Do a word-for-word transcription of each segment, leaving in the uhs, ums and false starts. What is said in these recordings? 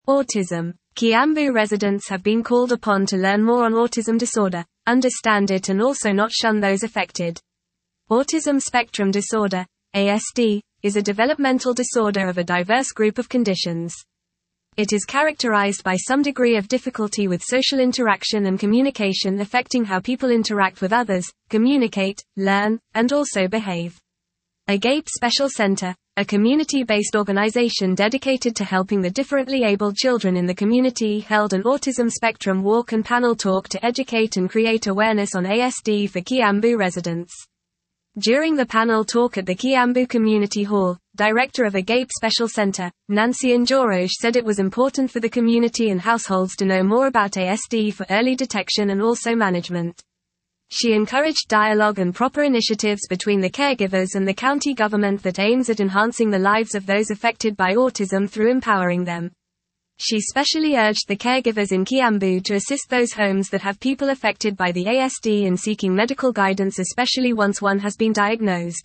Autism. Kiambu residents have been called upon to learn more on autism disorder, understand it and also not shun those affected. Autism spectrum disorder, A S D, is a developmental disorder of a diverse group of conditions. It is characterized by some degree of difficulty with social interaction and communication affecting how people interact with others, communicate, learn, and also behave. Agape Special Center, a community-based organization dedicated to helping the differently abled children in the community, held an autism spectrum walk and panel talk to educate and create awareness on A S D for Kiambu residents. During the panel talk at the Kiambu Community Hall, Director of Agape Special Center, Nancy Njoroge said it was important for the community and households to know more about A S D for early detection and also management. She encouraged dialogue and proper initiatives between the caregivers and the county government that aims at enhancing the lives of those affected by autism through empowering them. She specially urged the caregivers in Kiambu to assist those homes that have people affected by the A S D in seeking medical guidance, especially once one has been diagnosed.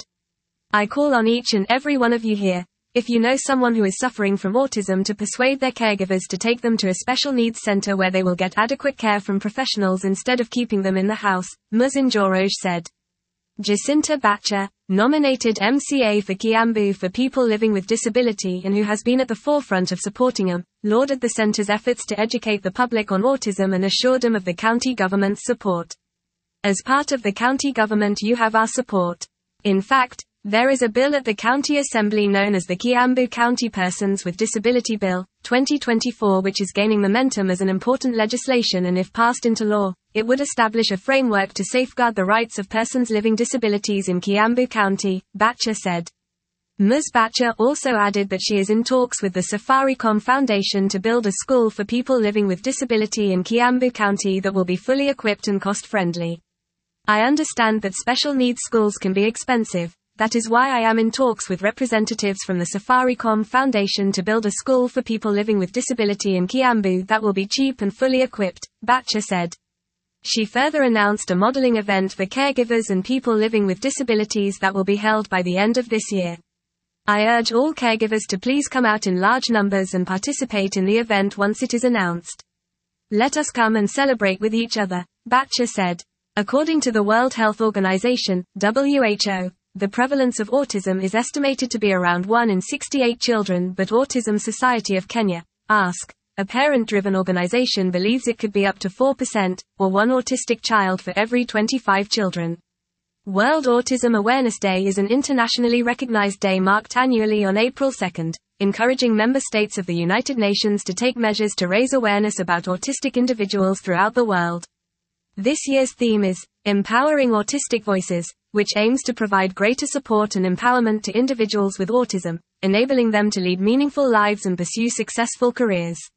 I call on each and every one of you here, if you know someone who is suffering from autism, to persuade their caregivers to take them to a special needs center where they will get adequate care from professionals instead of keeping them in the house, Ms Njoroge said. Jacinta Bacha, nominated M C A for Kiambu for people living with disability and who has been at the forefront of supporting them, lauded the center's efforts to educate the public on autism and assured them of the county government's support. As part of the county government, you have our support. In fact, there is a bill at the county assembly known as the Kiambu County Persons with Disability Bill, twenty twenty-four, which is gaining momentum as an important legislation, and if passed into law, it would establish a framework to safeguard the rights of persons living disabilities in Kiambu County, Bacha said. Miz Bacha also added that she is in talks with the Safaricom Foundation to build a school for people living with disability in Kiambu County that will be fully equipped and cost-friendly. I understand that special needs schools can be expensive. That is why I am in talks with representatives from the Safaricom Foundation to build a school for people living with disability in Kiambu that will be cheap and fully equipped, Bacha said. She further announced a modeling event for caregivers and people living with disabilities that will be held by the end of this year. I urge all caregivers to please come out in large numbers and participate in the event once it is announced. Let us come and celebrate with each other, Bacha said. According to the World Health Organization, W H O, the prevalence of autism is estimated to be around one in sixty-eight children, but Autism Society of Kenya, A S K, a parent-driven organization, believes it could be up to four percent, or one autistic child for every twenty-five children. World Autism Awareness Day is an internationally recognized day marked annually on April second, encouraging member states of the United Nations to take measures to raise awareness about autistic individuals throughout the world. This year's theme is Empowering Autistic Voices, which aims to provide greater support and empowerment to individuals with autism, enabling them to lead meaningful lives and pursue successful careers.